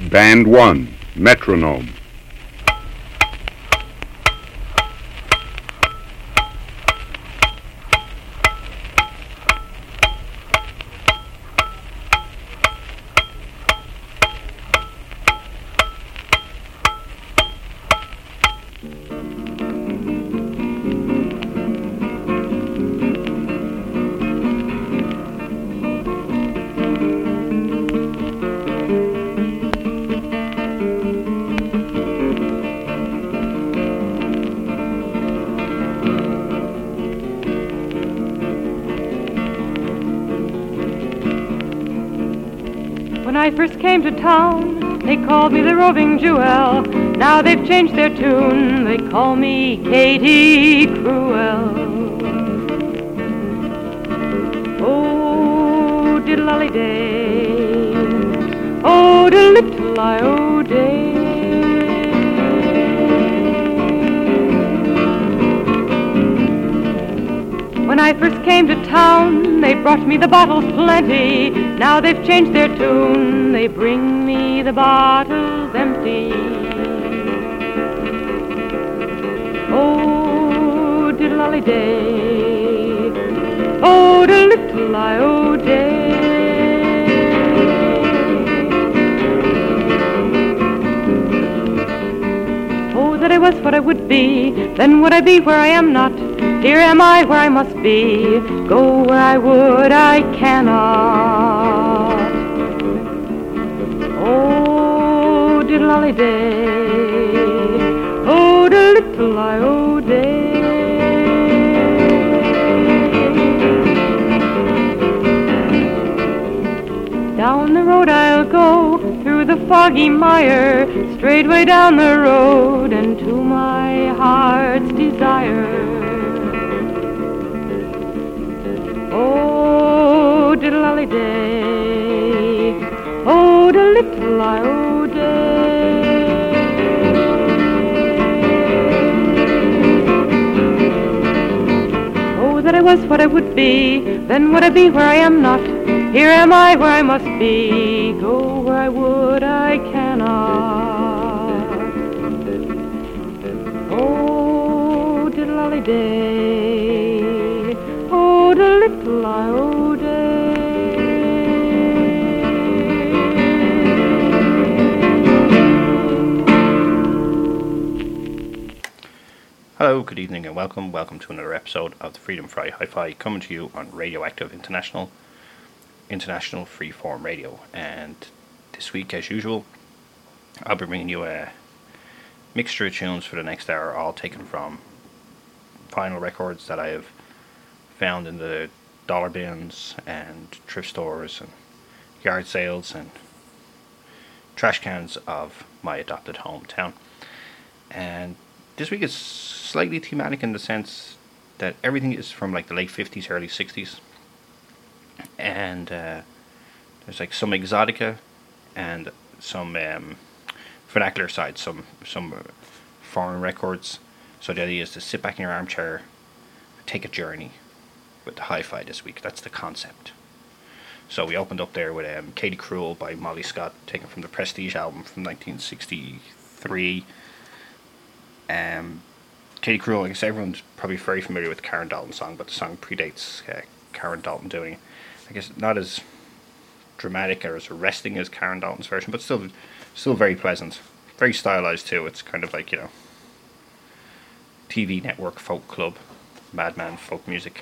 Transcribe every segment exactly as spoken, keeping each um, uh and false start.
Band one, metronome. When I first came to town, they called me the roving jewel. Now they've changed their tune, they call me Katie Cruel. Oh, diddle-lolly-day, oh, diddle-little-I-O-day. When I first came to town, they brought me the bottles plenty. Now they've changed their tune, they bring me the bottles empty. Oh, diddle-lolly-day, oh, diddle-little-I-O-day. Oh, that I was what I would be, then would I be where I am not. Here am I where I must be, go where I would I cannot. Oh, diddle-lolly-day, oh, diddle-little-I-O-day. Down the road I'll go, through the foggy mire, straight way down the road and to my heart's desire. Oh, diddle-lolly-day, oh, diddle-little-I-O-day. Oh, that I was what I would be, then would I be where I am not. Here am I where I must be, go where I would I cannot. Oh, diddle-lolly-day, oh, diddle-little-I-O-day. Hello, good evening and welcome. Welcome to another episode of the Freedom Fry Hi-Fi, coming to you on Radioactive International, International Freeform Radio. And this week, as usual, I'll be bringing you a mixture of tunes for the next hour, all taken from vinyl records that I have found in the dollar bins and thrift stores and yard sales and trash cans of my adopted hometown. And this week is slightly thematic in the sense that everything is from like the late fifties, early sixties. And uh, there's like some exotica and some um, vernacular side, some some foreign records. So the idea is to sit back in your armchair, take a journey with the hi-fi this week. That's the concept. So we opened up there with um, Katie Cruel by Molly Scott, taken from the Prestige album from nineteen sixty-three. Um, Katie Cruel, I guess everyone's probably very familiar with the Karen Dalton song, but the song predates uh, Karen Dalton doing it. I guess not as dramatic or as arresting as Karen Dalton's version, but still still very pleasant. Very stylized too. It's kind of like, you know, T V network folk club, Madman folk music.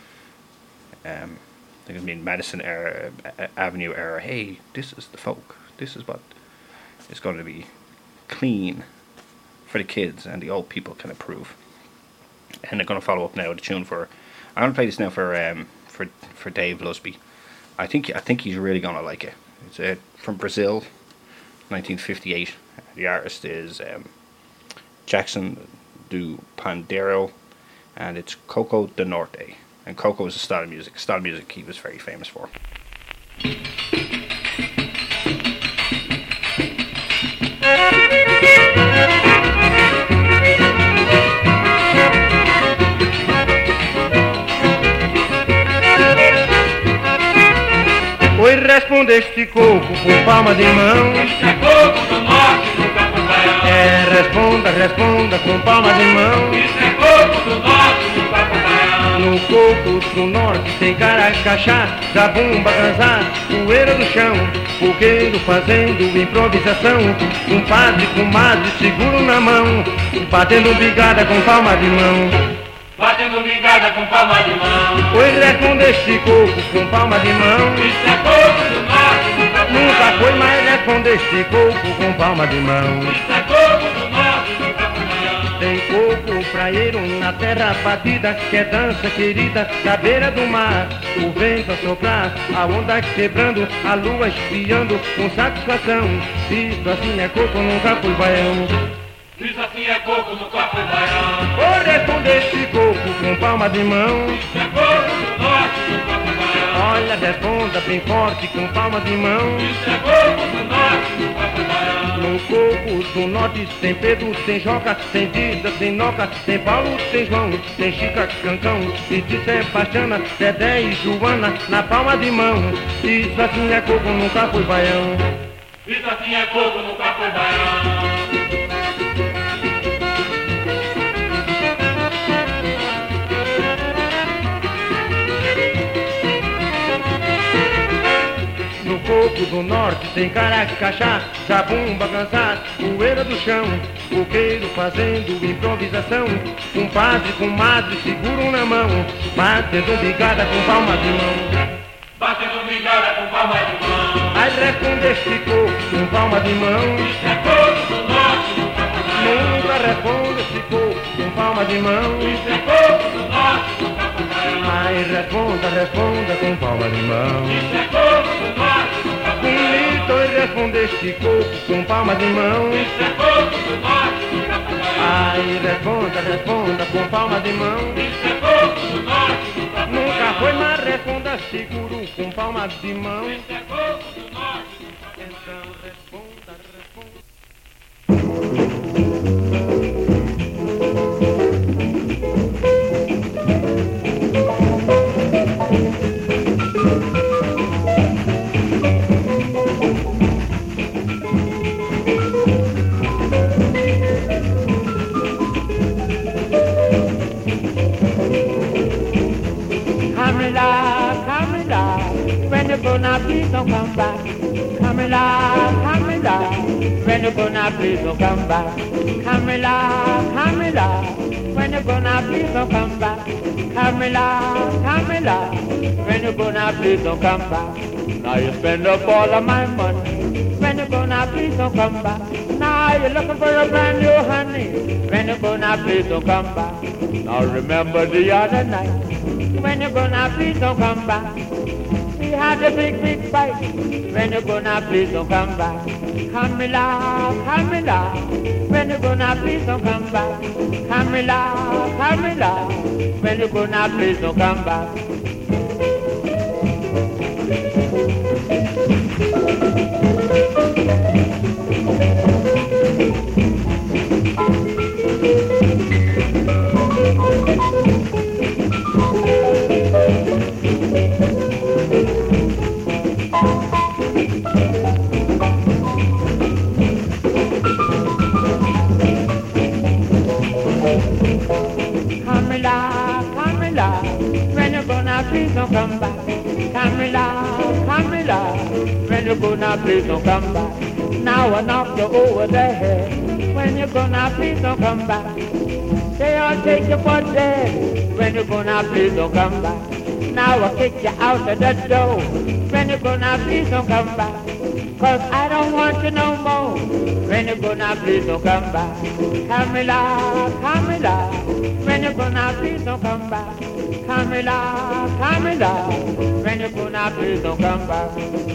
Um, I think I mean Madison era, Avenue era. Hey, this is the folk. This is what is going to be clean for the kids, and the old people can approve. And they're going to follow up now with a tune for. I'm going to play this now for um for for Dave Lusby. I think I think he's really going to like it. It's uh, from Brazil, nineteen fifty-eight. The artist is um, Jackson do Pandeiro, and it's Coco do Norte. And Coco is a style of music, a style of music he was very famous for. Oi, respondeste, Coco, por palma de mão. Este é Coco cachá, zabumba, ganzá, poeira do chão, fogueiro fazendo improvisação, um padre com madre seguro na mão, batendo bigada com palma de mão, batendo bigada com palma de mão. Pois é com deste coco com palma de mão, isso é coco do norte, nunca foi, nunca foi mais é com deste coco com palma de mão. Isso é coco do norte, nunca foi maior. Tem coco praieiro na terra batida, que é dança querida da beira do mar. O vento a soprar, a onda quebrando, a lua espiando com satisfação. Isso assim é coco, nunca foi baião. Isso assim é coco, nunca foi baião. Por responder esse coco com palma de mão. Isso é coco do norte, nunca foi baião. Olha, responda bem forte com palma de mão. Isso é coco do norte, nunca foi baião. No coco do norte tem Pedro, tem Joca, tem Dida, tem Noca, tem Paulo, tem João, tem Chica, Cancão, e de Sebastiana, Dedé e Joana, na palma de mão. Isso assim é coco, nunca foi baião. Isso assim é coco, nunca foi baião. No coco do norte tem caracachá, zabumba, ganzá, poeira do chão, coqueiro fazendo improvisação, um padre com madre seguro na mão, batendo bigada com palma de mão, batendo bigada com palma de mão. aí responde este coco com palma de mão. Isso é coco do norte, nunca foi baião. Nunca responde este coco com palma de mão. Isso é coco do norte, nunca foi baião. Aí responda, responda com palma de mão. Isso é coco do norte, nunca foi baião. Bonito e responde este coco com palma de mão. Isso é coco do norte, nunca foi baião. Aí responda, responda com palma de mão. Isso é coco do norte, nunca foi baião. Nunca foi, mas responda seguro com palma de mão. Isso é coco do norte, nunca foi baião. Então responda, responda. Gonna please don't come back. Camilla, Camilla, when you gonna please don't come back. Camilla, Camilla, when you gonna please don't come back. Camilla, Camilla, when you gonna please don't come back. Now you spend up all of my money. When you gonna please don't come back. Now you're looking for a brand new honey. When you gonna please don't come back. Now remember the other night. When you gonna please don't come back. We had a big, big fight. When you gonna please don't come back. Camilla, Camilla, when you gonna please don't come back. Camilla, Camilla, when you gonna please don't come back. Please don't come back. Camilla, Camilla, when you gonna please don't come back. Now I knock you over the head. When you gonna please don't come back. Say I'll take you for dead. When you gonna please don't come back. Now I kick you out of the door. When you gonna please don't come back. Cause I don't want you no more. When you gonna please don't come back. Camilla, Camilla, when you gonna please don't come back. Camilla, Camilla, when you gonna please don't come back.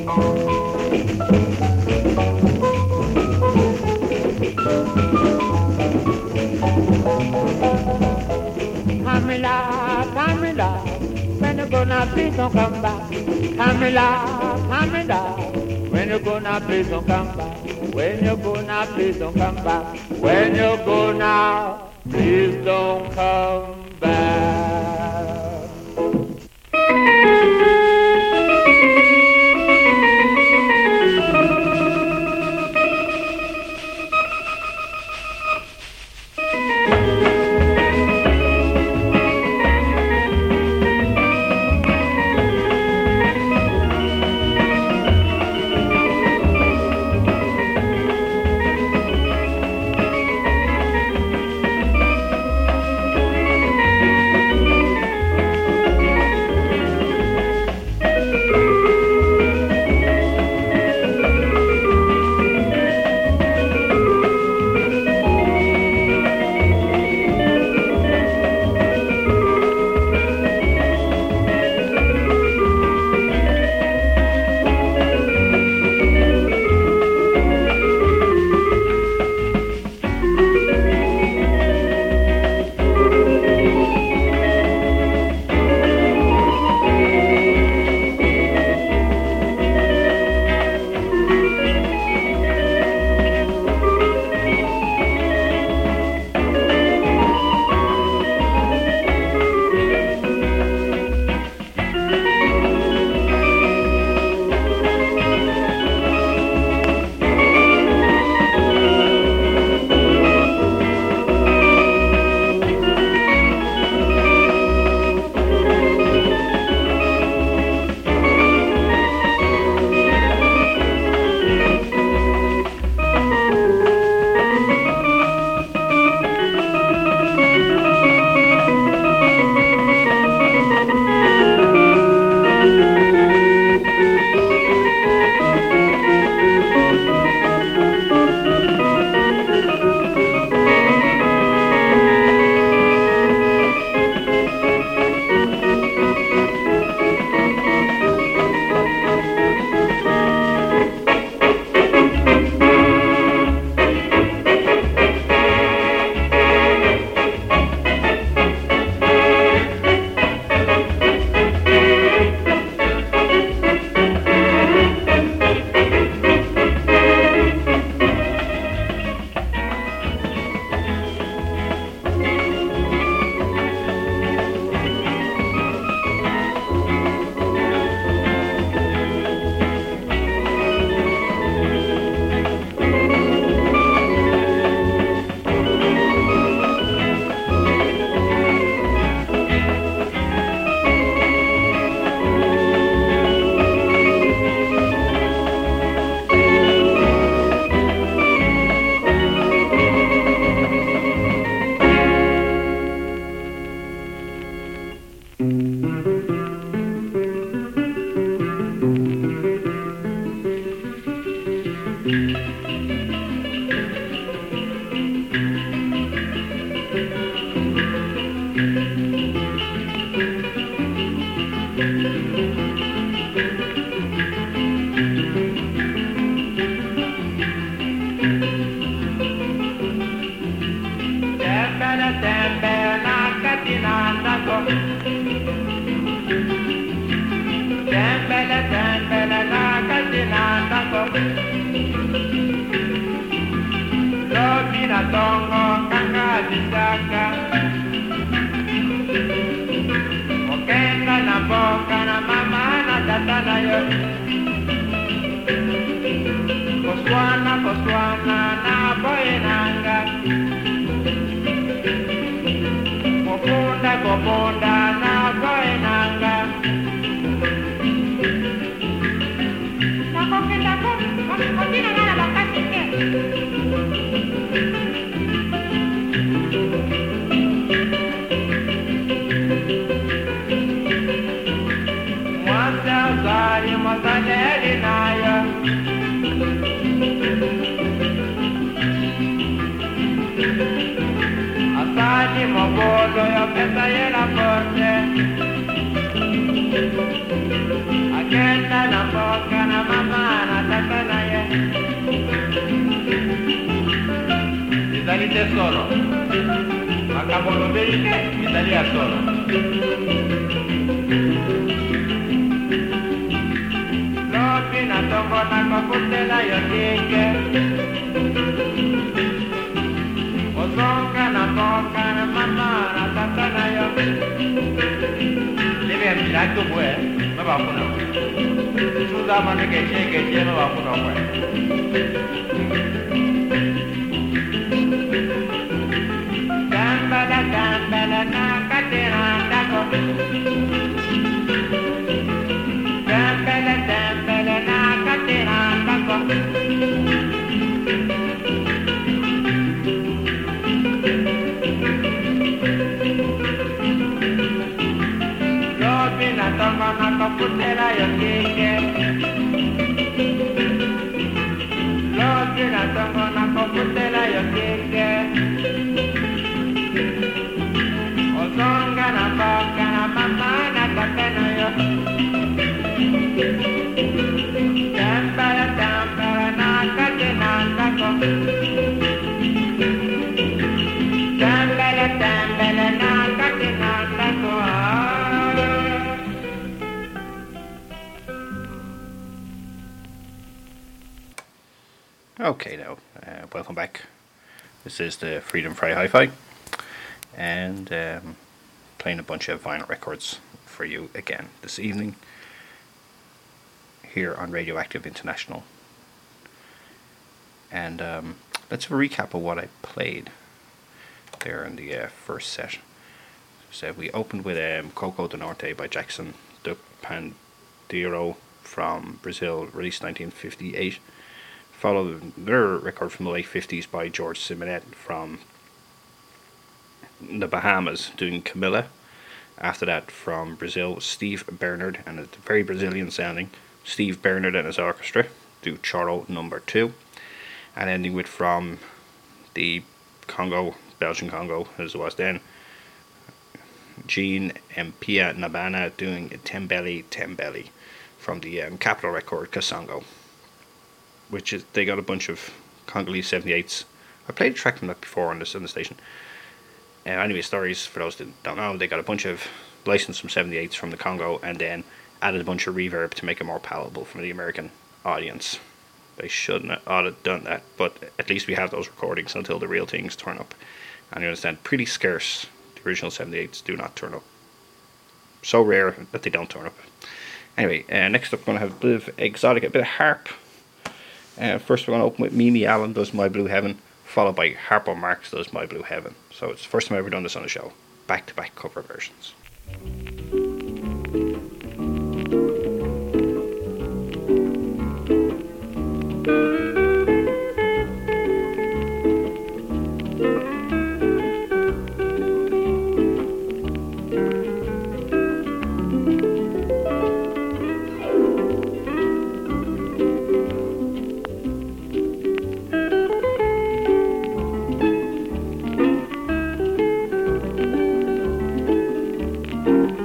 Camilla, Camilla, when you gonna please don't come back. Camilla, Camilla, when you gonna please don't come back. When you gonna please don't come back. When you gonna please don't come back. Tembele, tembele, na katina tako. Lobi na tongo, kanga disaka. Okenda na boka na mama na tata na yo. Koswana, koswana na boenanga. Kopunda, kopunda na boenanga. Asani mobolo yo pesa yela forte. Agenda na boca na mama na tata na ye. Salite solo. Acabo lo veinte y salía solo. Lopina tomo na coputela yo dije. Osonga na boca na mama na tata na yo. Debe mirar tu pues, me va a poner. Suda mano que llegue, que me va a poner pues. Gambala, gambala, na katera, tako. Gambala, gambala, na katera, tako. Robina, toma na computera, yo kike. Robina, toma na computera, yo kike. Osonga na boca na mama na tata na yo. Tambara tambara na katena tako. Tambara tambara na katena tako. Okay, now, uh, welcome back. This is the Freedom Fry Hi-Fi, and um, playing a bunch of vinyl records for you again this evening here on Radioactive International. And um, let's have a recap of what I played there in the uh, first set. So we opened with um, Coco do Norte by Jackson do Pandeiro from Brazil, released nineteen fifty-eight. Followed their record from the late fifties by George Simonet from the Bahamas, doing Camilla. After that, from Brazil, Steve Bernard, and it's very Brazilian sounding, Steve Bernard and his orchestra, do Choro number two. And ending with, from the Congo, Belgian Congo, as it was then, Jean Mpia Nabana doing Tembele Tembele from the um, Capitol record Kasongo, which is, they got a bunch of Congolese seventy-eights. I played a track from that before on this on the station. Uh, anyway, stories for those that don't know, they got a bunch of licensed from seventy-eights from the Congo and then added a bunch of reverb to make it more palatable for the American audience. They shouldn't have done that, but at least we have those recordings until the real things turn up. And you understand, pretty scarce. The original seventy-eights do not turn up. So rare that they don't turn up. Anyway, uh, next up we're going to have a bit of exotic, a bit of harp. Uh, first we're going to open with Mimi Allen does My Blue Heaven, followed by Harpo Marx does My Blue Heaven. So it's the first time I've ever done this on the show. Back-to-back cover versions. Thank you.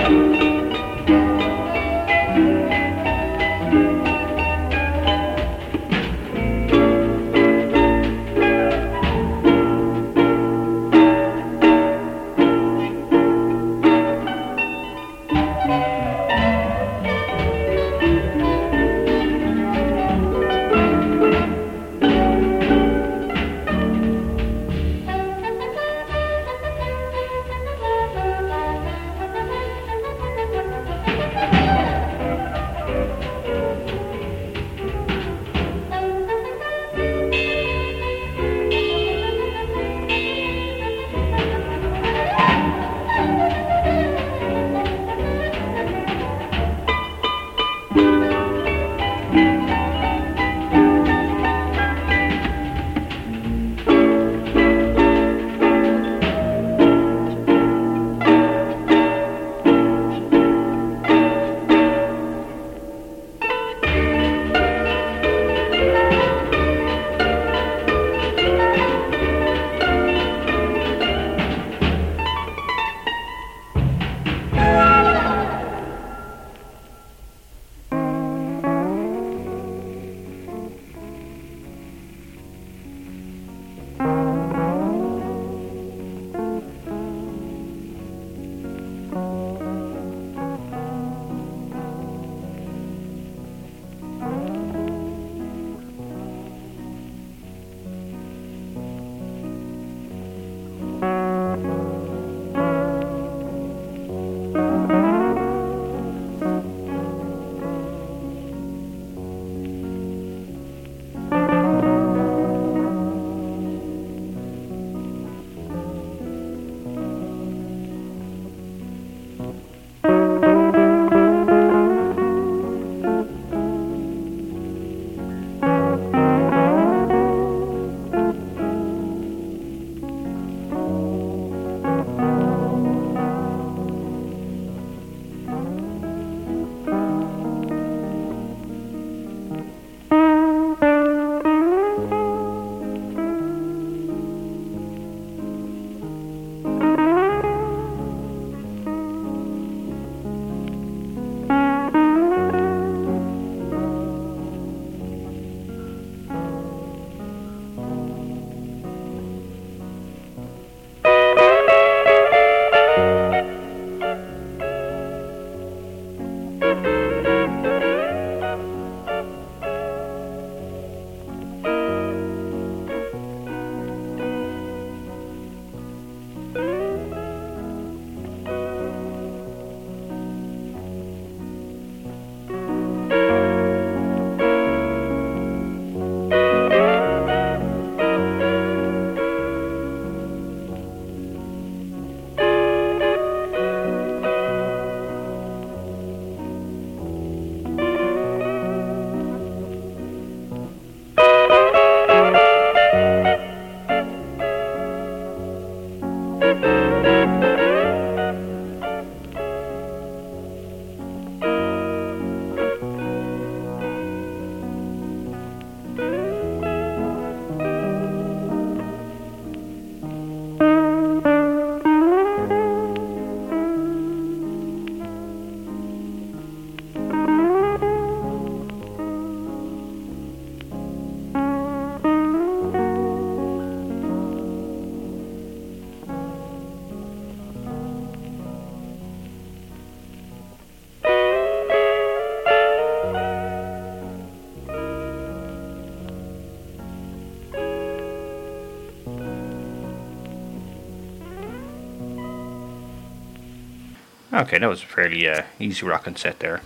Okay, that was a fairly uh, easy rocking set there.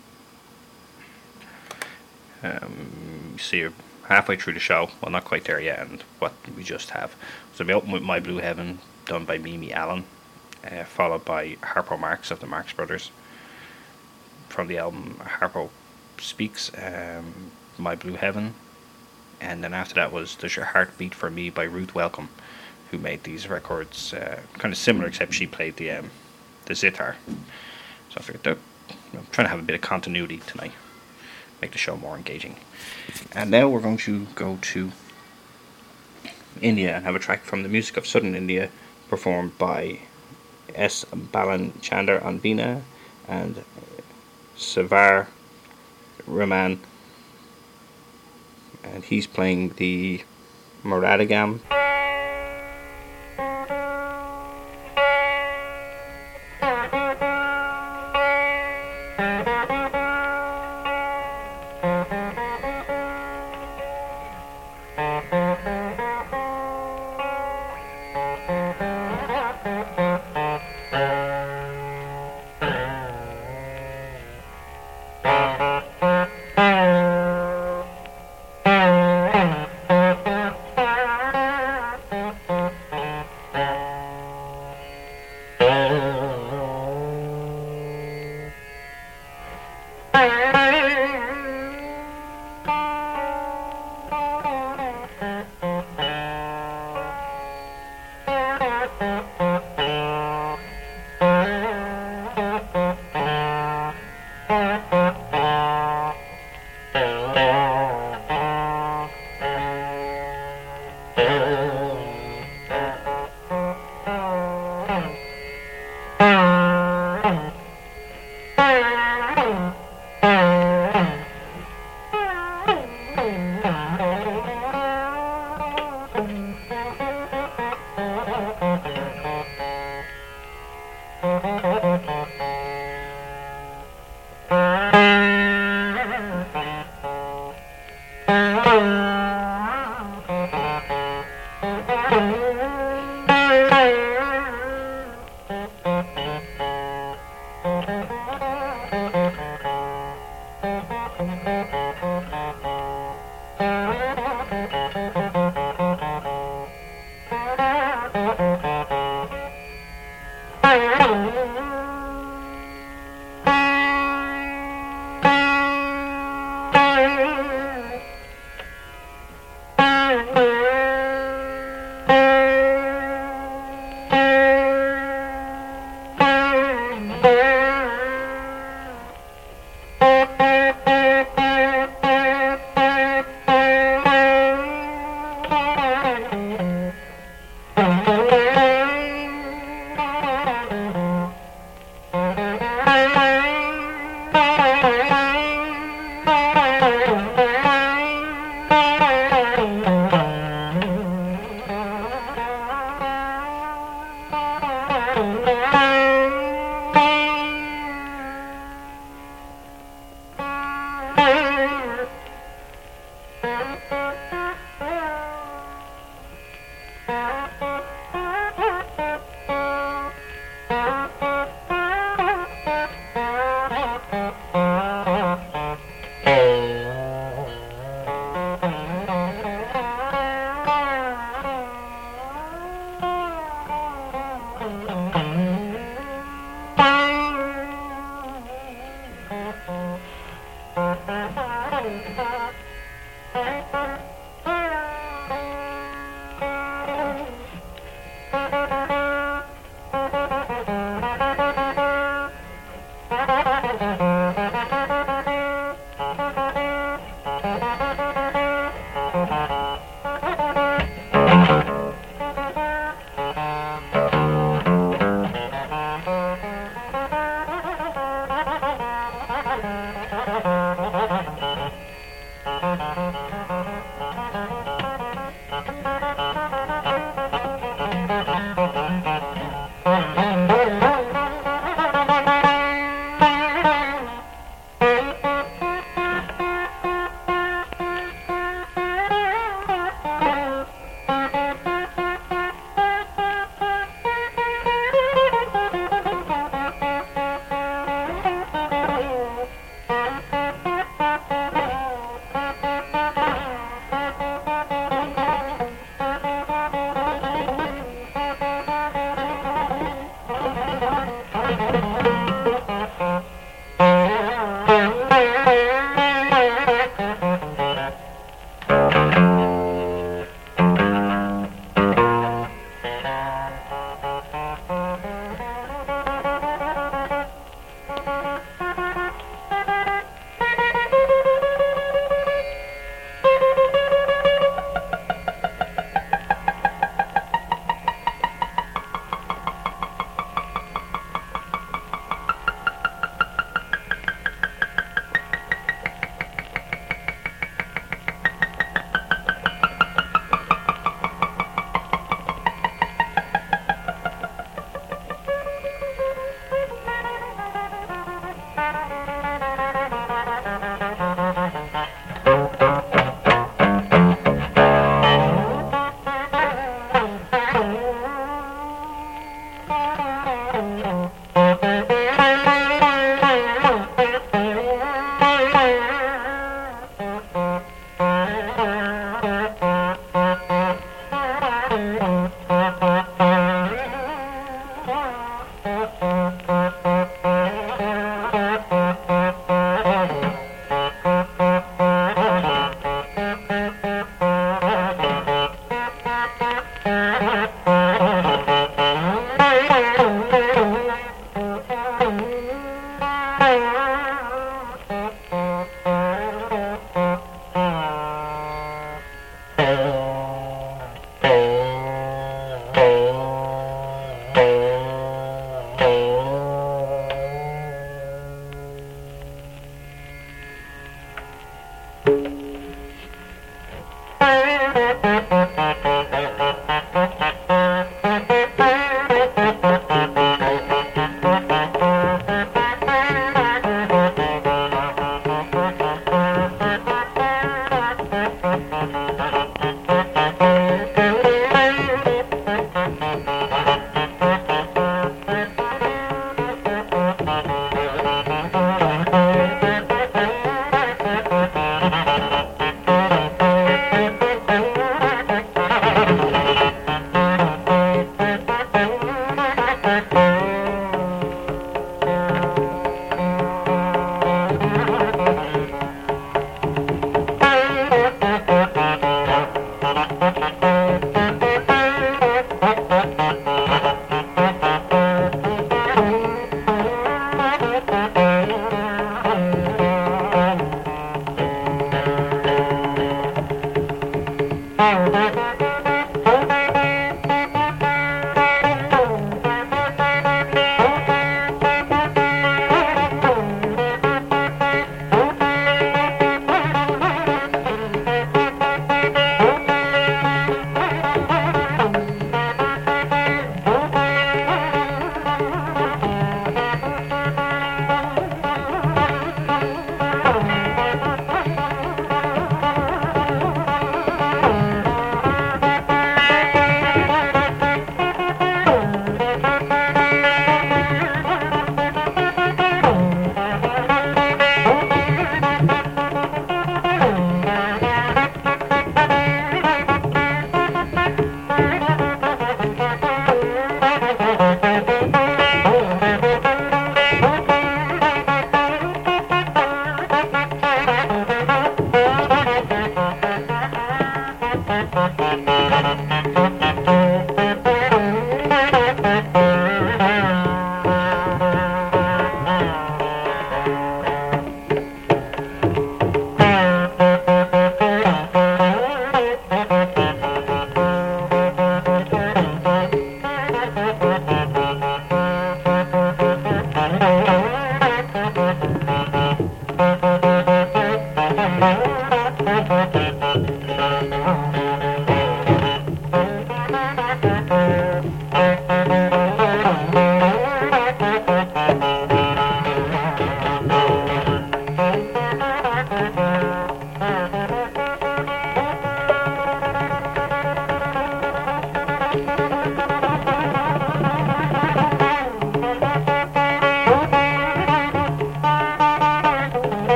Um, you see, you're halfway through the show. Well, not quite there yet, and what we just have. So we open with My Blue Heaven, done by Mimi Allen, uh, followed by Harpo Marx of the Marx Brothers. From the album Harpo Speaks, um, My Blue Heaven. And then after that was Does Your Heart Beat For Me by Ruth Welcome, who made these records uh, kind of similar, except she played the um, the zither. So I figured that I'm trying to have a bit of continuity tonight, make the show more engaging. And now we're going to go to India and have a track from the music of Southern India performed by S. Balanchander on Veena, and Savar Rahman, and he's playing the Moradagam.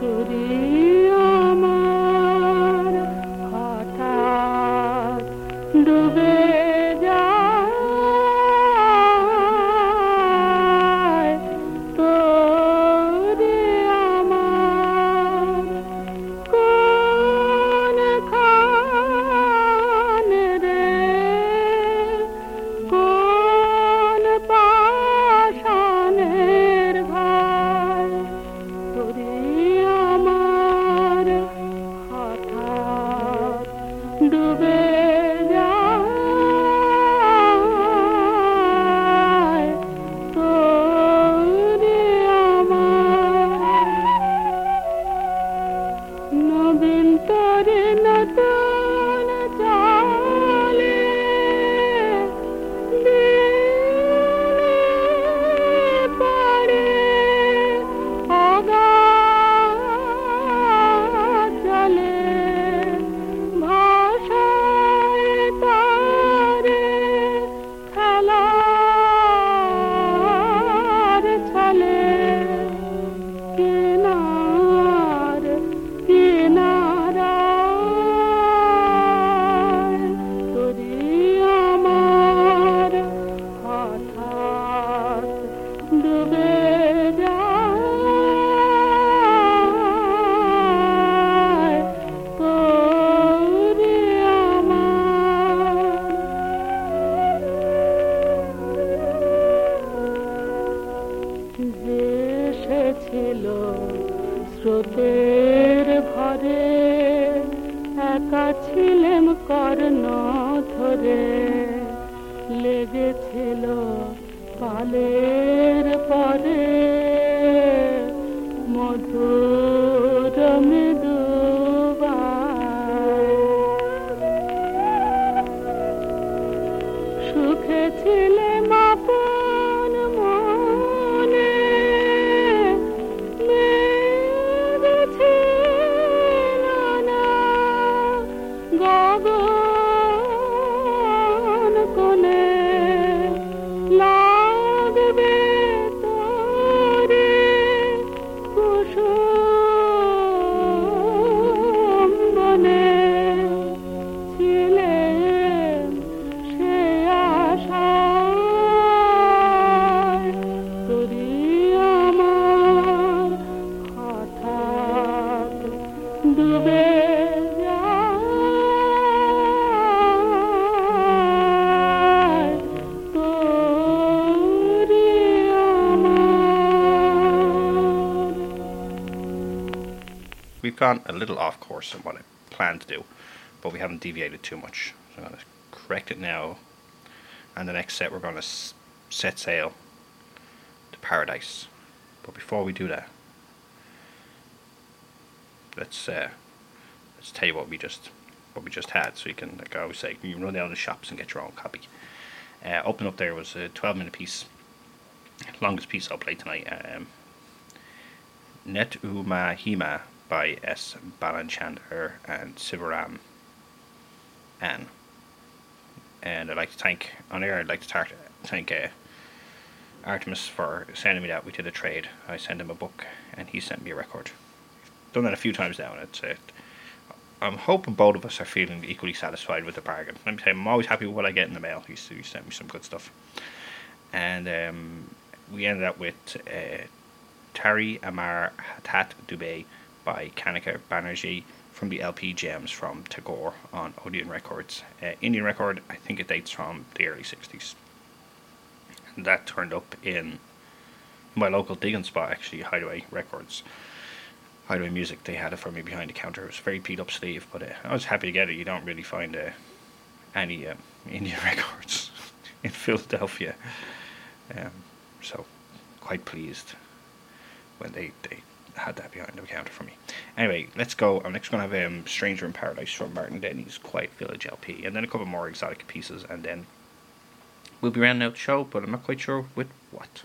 স্রোতের ভরে একা ছিলেম কর্ণ ধরে লেগেছিল পালের পরে মধুর মৃদু সুখে ছিলেম আপন মনে মেঘছিল না গগন কোণে লাগবে তোরে কুসুম বনে ছিলেম সে আশায় তোরি আমার হঠাৎ ডুবে যায় তোরি আমার। We've gone a little off course on what I planned to do, but we haven't deviated too much. So I'm going to correct it now, and the next set we're going to s- set sail to paradise. But before we do that, let's uh, let's tell you what we just what we just had, so you can, like I always say, you can run down to the shops and get your own copy. Uh, open up there was a twelve minute piece, longest piece I'll play tonight. Um, Net Uma Hima by S. Balanchandar and Sivaram Ann. And I'd like to thank, on air, I'd like to tar- thank uh, Artemis for sending me that. We did a trade. I sent him a book and he sent me a record. Done that a few times now, and it's, uh, I'm hoping both of us are feeling equally satisfied with the bargain. Let me tell you, I'm always happy with what I get in the mail. He, he sent me some good stuff. And um, we ended up with uh, Tari Amar Hatat Dubey by Kanika Banerjee from the L P Gems from Tagore on Odeon Records. Uh, Indian record, I think it dates from the early sixties. And that turned up in my local digging spot, actually, Hideaway Records. Hideaway Music, they had it for me behind the counter. It was very beat up sleeve, but uh, I was happy to get it. You don't really find uh, any uh, Indian records in Philadelphia. Um, so, quite pleased when they, they had that behind the counter for me. Anyway, let's go. I'm next going to have um, Stranger in Paradise from Martin Denny's Quiet Village L P, and then a couple more exotic pieces, and then we'll be rounding out the show, but I'm not quite sure with what.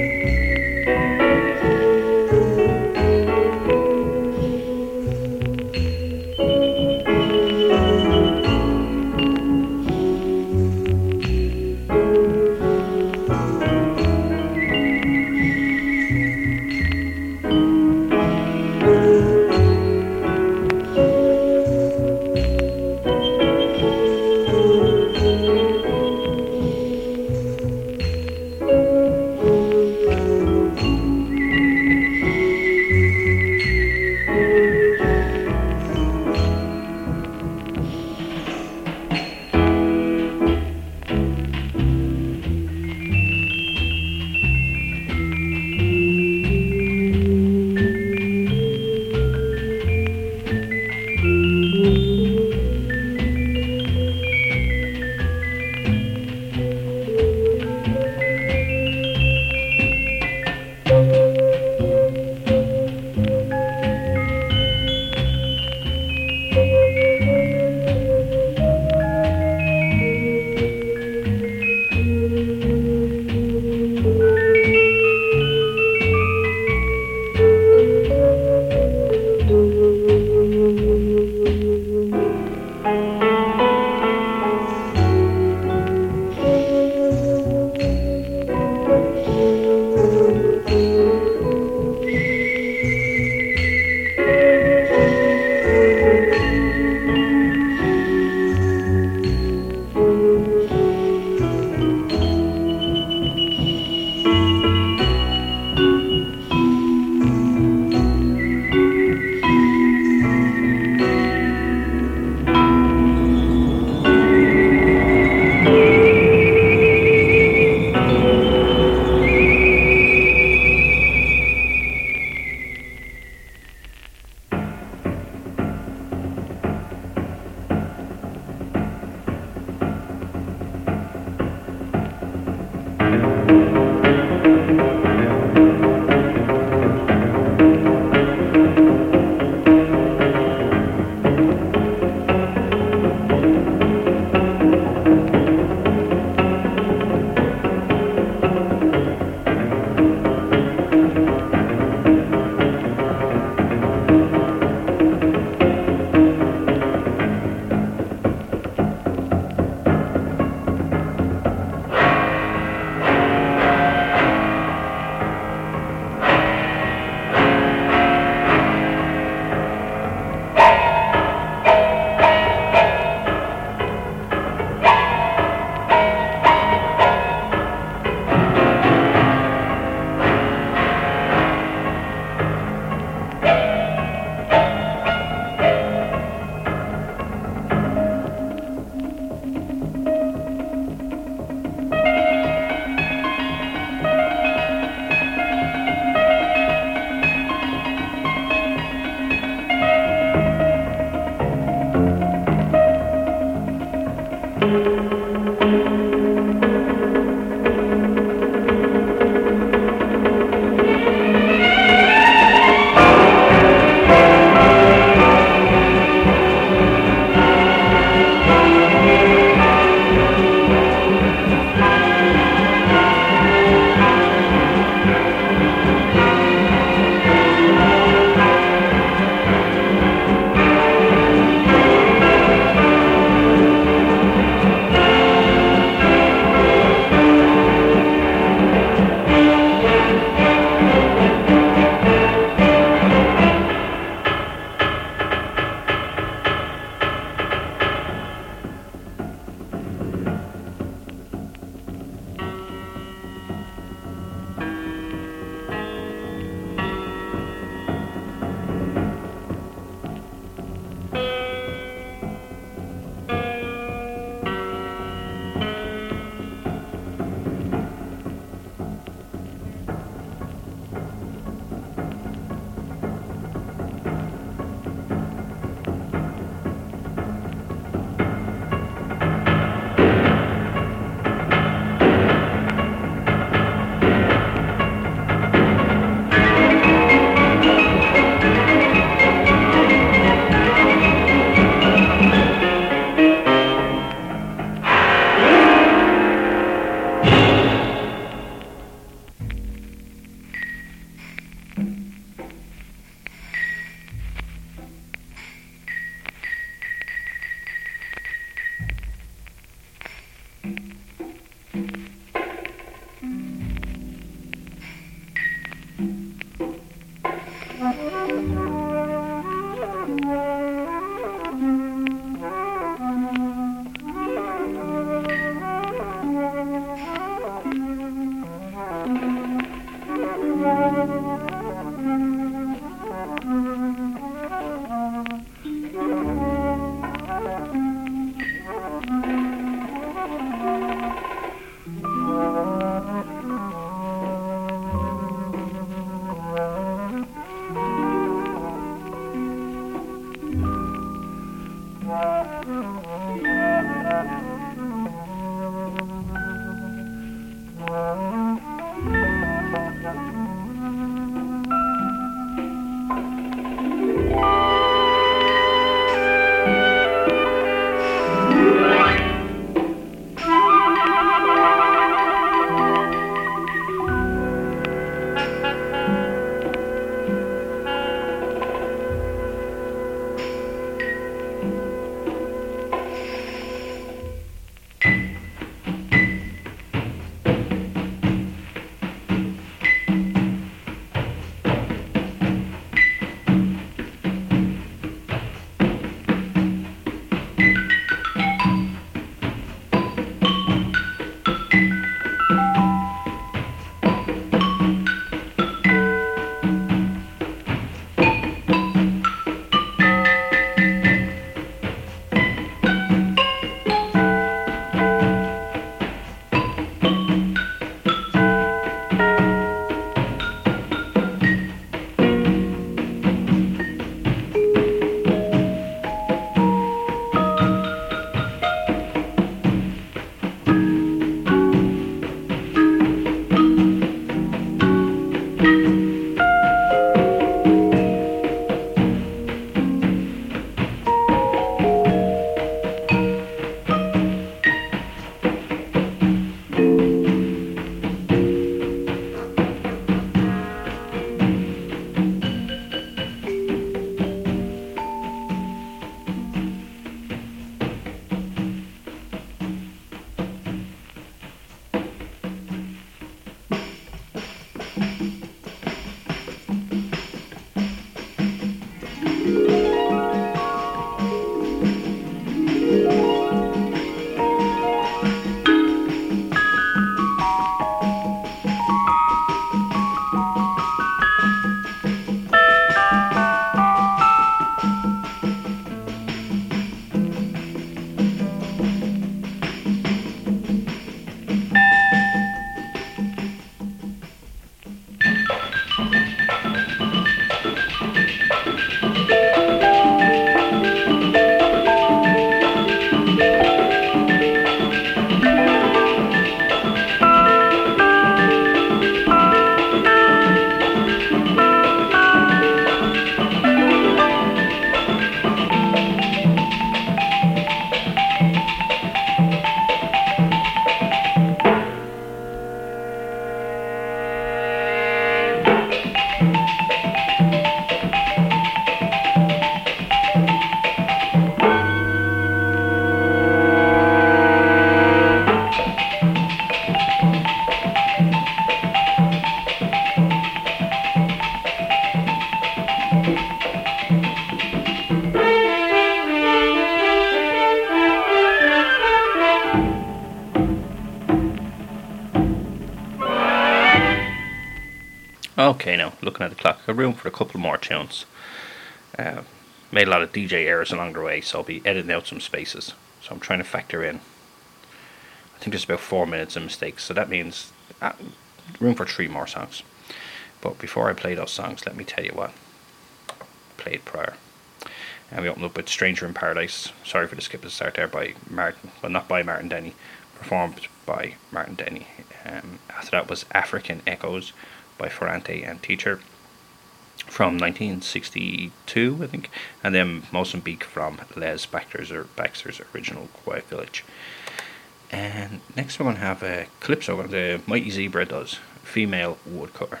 Okay, now, looking at the clock, I've room for a couple more tunes. Uh, made a lot of D J errors along the way, so I'll be editing out some spaces. So I'm trying to factor in, I think there's about four minutes of mistakes, so that means uh, room for three more songs. But before I play those songs, let me tell you what I played prior. And we opened up with Stranger in Paradise, sorry for the skip at the start there, by Martin, well not by Martin Denny, performed by Martin Denny. Um, after that was African Echoes by Ferrante and Teacher from nineteen sixty-two, I think, and then Mozambique from Les Baxter's, or Baxter's original Quiet Village. And next we're going to have a calypso, and the Mighty Zebra does Female Woodcutter.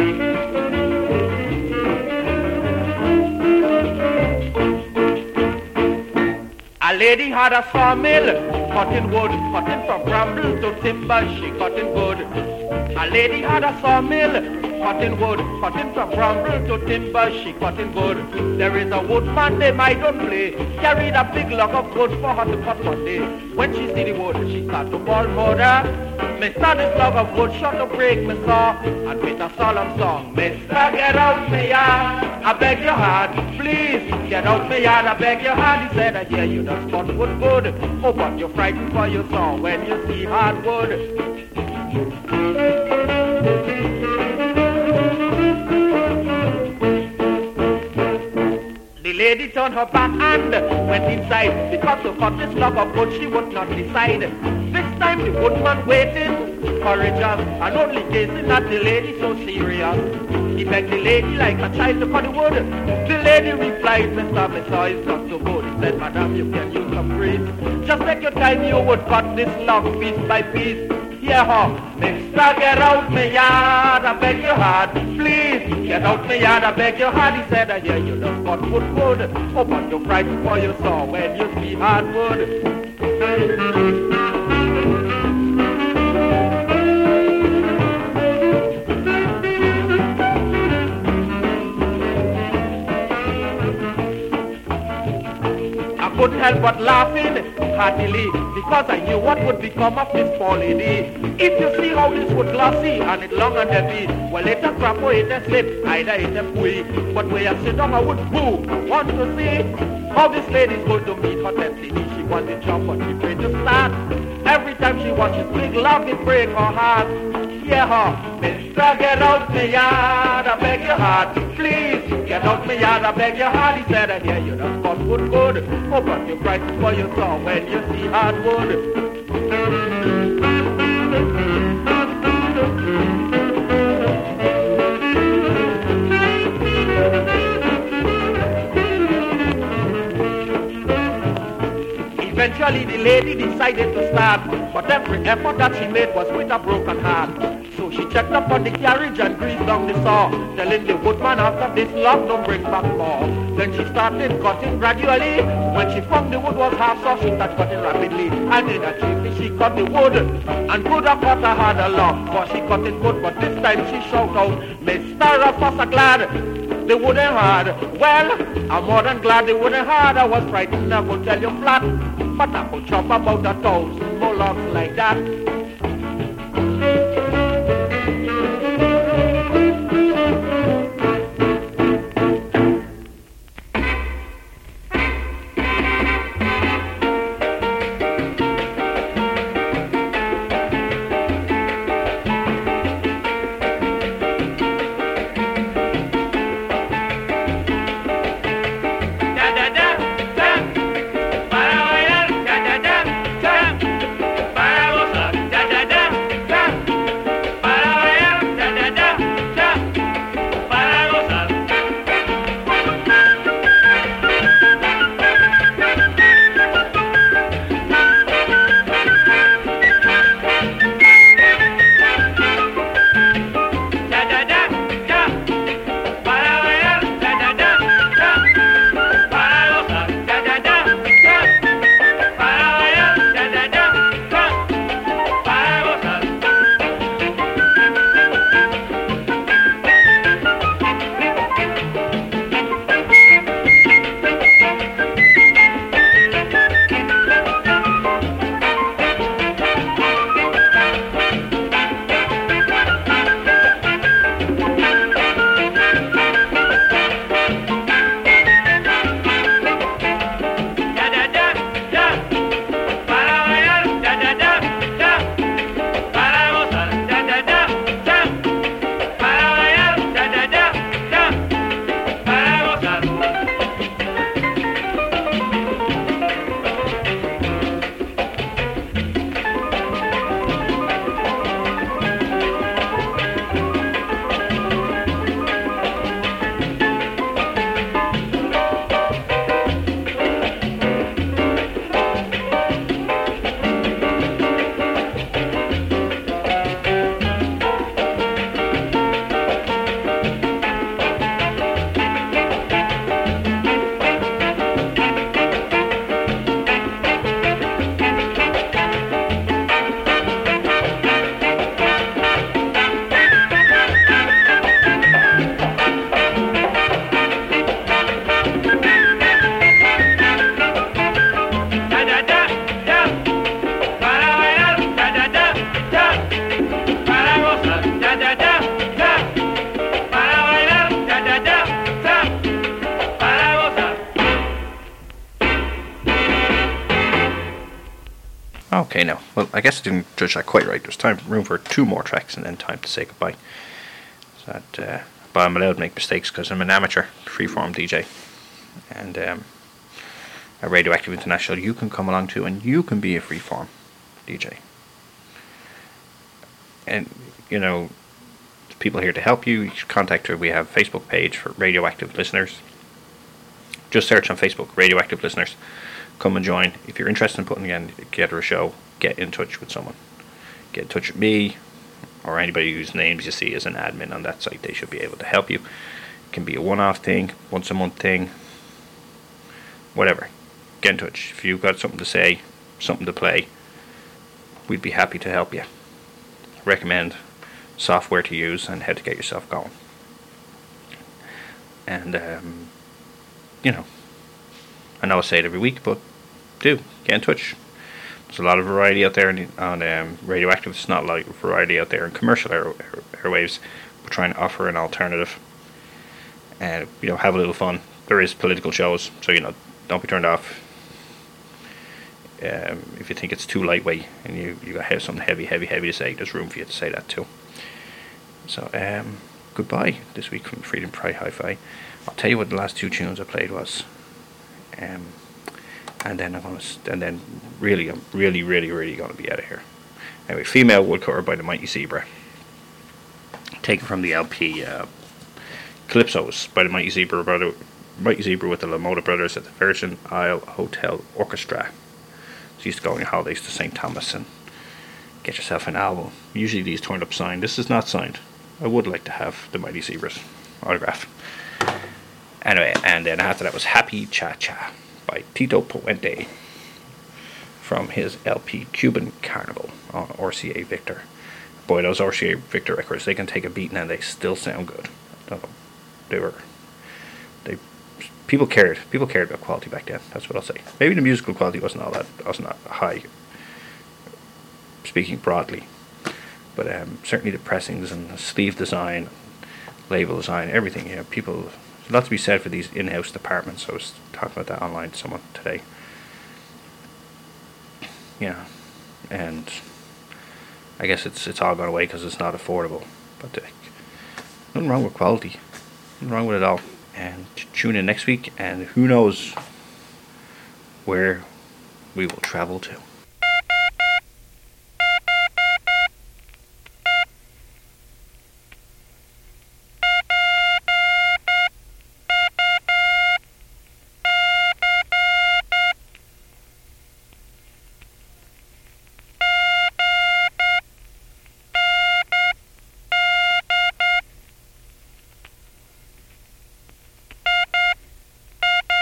A lady had a sawmill, cutting wood, cutting from bramble to timber, she cutting good. A lady had a sawmill, cutting wood, cutting from bramble to timber, she cutting good. There is a woodman named I don't play, carried a big log of wood for her to cut one day. When she see the wood, she start to bawl murder. Mister, this log of wood shot to break me saw, and with a solemn song, Mister, get out me yard, I beg your heart, please, get out me yard, I beg your heart. He said, I hear you done spot wood good, oh, but you're frightened for your song when you see hardwood. The lady turned her back and went inside, because to cut this log of wood she would not decide. This time the woodman waiting, courageous, and only gazing at the lady so serious. He begged the lady like a child to cut the wood. The lady replied, Mister, Mister, it's not so good. He said, Madam, you can use some grace. Just take your time, you would cut this log piece by piece. Hear her, Mister, get out me yard, I beg your heart. Please, get out me yard, I beg your heart. He said, I hear you done cut wood good. Oh, but you're frightened for your saw when you see hardwood. Couldn't help but laughing heartily, because I knew what would become of this poor lady. If you see how this wood glossy and it long and heavy, well, it a crap or it a slip, either it a pui. But where I sit down I would boo. I want to see how this lady's going to meet her destiny. She wants to jump but she afraid to start. Every time she watches big love it break her heart. Hear her, Mister, get out me yard, I beg your heart. Please, get out me yard, I beg your heart. He said, I hear you done got wood good. Oh, but you're frightened for your saw when you see hardwood. Eventually the lady decided to start, but every effort that she made was with a broken heart. So she checked up on the carriage and greased down the saw, telling the woodman after this log don't bring back more. Then she started cutting gradually. When she found the wood was half saw, she started cutting rapidly. And in a jiffy she cut the wood, and could have cut a harder log, for she cut it good. But this time she shout out, Mister Rafasa glad the wood ain't hard. Well, I'm more than glad the wood ain't hard. I was frightened, I will tell you flat, but I could chop about a thousand more logs like that. Para bailar, cha cha cha, cha, para gozar, well, I guess I didn't judge that quite right. There's time room for two more tracks and then time to say goodbye. So that, uh, but I'm allowed to make mistakes because I'm an amateur freeform D J. And um, at Radioactive International, you can come along too, and you can be a freeform D J. And, you know, people here to help you. You should contact her. We have a Facebook page for Radioactive Listeners. Just search on Facebook, Radioactive Listeners. Come and join. If you're interested in putting together a show, get in touch with someone. Get in touch with me, or anybody whose names you see as an admin on that site. They should be able to help you. It can be a one-off thing, once a month thing, whatever. Get in touch. If you've got something to say, something to play, we'd be happy to help you. Recommend software to use and how to get yourself going. And, um, you know, I know I say it every week, but do get in touch. There's a lot of variety out there on um, Radioactive. It's not like variety out there in commercial air, air, airwaves. We're trying to offer an alternative and, you know, have a little fun. There is political shows, so, you know, don't be turned off. Um, if you think it's too lightweight and you you got have something heavy, heavy, heavy to say, there's room for you to say that too. So, um, goodbye this week from Freedom Fry Hi-Fi. I'll tell you what the last two tunes I played was. Um, and then I'm gonna, and then really, I'm really, really, really gonna be out of here. Anyway, Female Woodcutter by the Mighty Zebra, taken from the L P uh, Calypsos by the Mighty Zebra, brother, Mighty Zebra with the LaMotta Brothers at the Virgin Isle Hotel Orchestra. So you used to go on your holidays to Saint Thomas and get yourself an album. Usually these turned up signed. This is not signed. I would like to have the Mighty Zebras autograph. Anyway, and then after that was Happy Cha Cha by Tito Puente from his L P Cuban Carnival on R C A Victor. Boy, those R C A Victor records, they can take a beating and they still sound good. I don't know. They were, they, people cared. People cared about quality back then. That's what I'll say. Maybe the musical quality wasn't all that, wasn't that high, speaking broadly. But um, certainly the pressings and the sleeve design, label design, everything. You know, people, there's a lot to be said for these in-house departments. I was talking about that online to someone today. Yeah, and I guess it's it's all gone away because it's not affordable. But uh, nothing wrong with quality. Nothing wrong with it all. And tune in next week, and who knows where we will travel to.